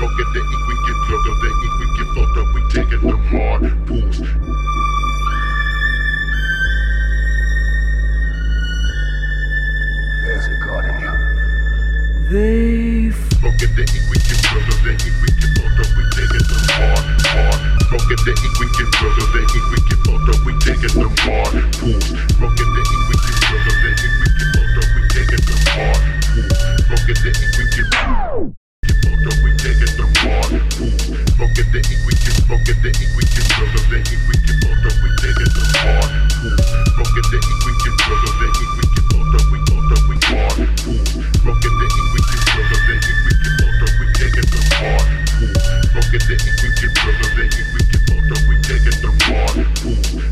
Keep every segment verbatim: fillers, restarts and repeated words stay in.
Smoking the ink, we get plugged up, the ink, we get fucked up, we taking them hard pools. There's a God in you. They smoking the ink, we get plugged up, the ink, we get fucked up, we taking them hard, hard. Smoking the ink, we get plugged up, the ink, we get fucked up, we taking them hard pools. Smoking the ink, we get plugged up, the ink, we get fucked up, we taking them hard pools. Smoking the ink, we get fucked up, we taking them hard pools. Smoking the ink, we get smoking the ink, we get plugged up, the ink, we get fucked up, we taking them hard pools. Smoking the ink, we get plugged up, the ink, we get fucked up, we fucked up, we hard pools. Smoking the ink, we get plugged up, the ink, we get fucked up, we taking them hard pools. Smoking the ink, we get plugged up, the ink, we get fucked up, we taking them hard pools.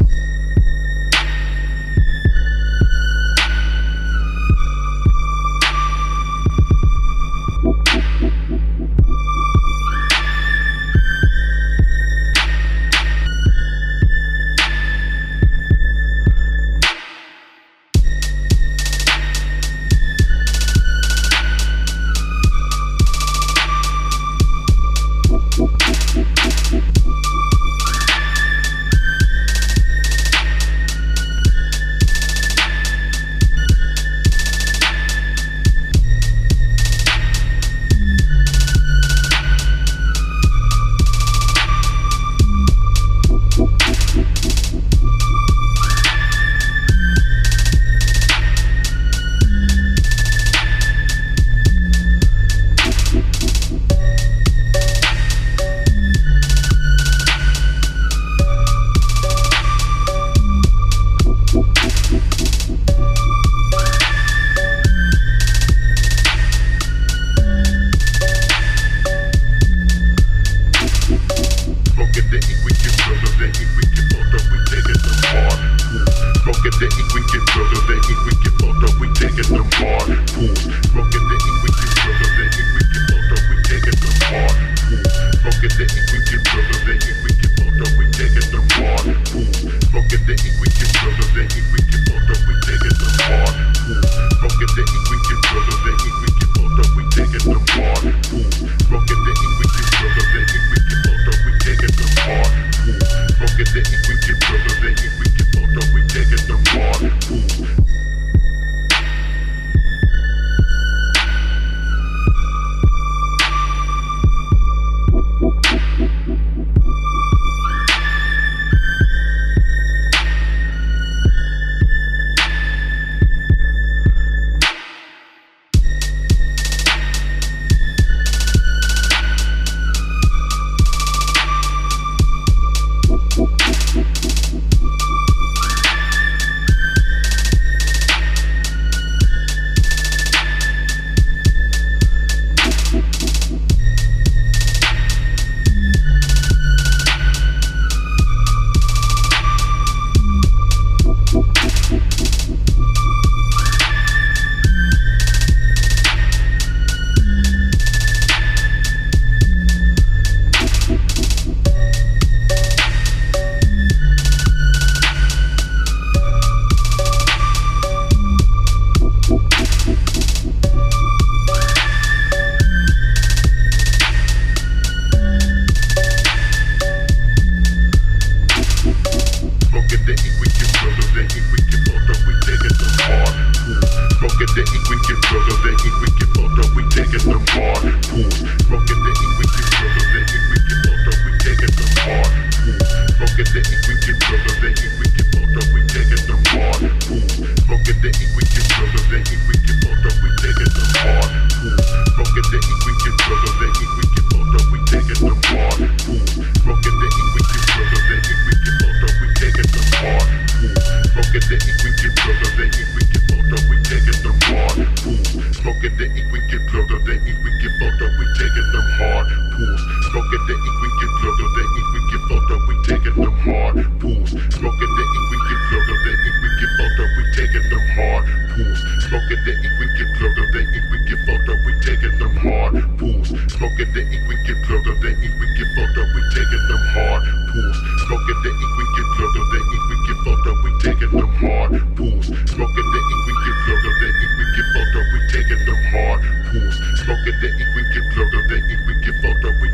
Smoking the ink, we get plugged up, the ink, we get fucked up, we taking them hard pools. Smoking Smoking the ink, we get blurred up the ink, we get fucked up, we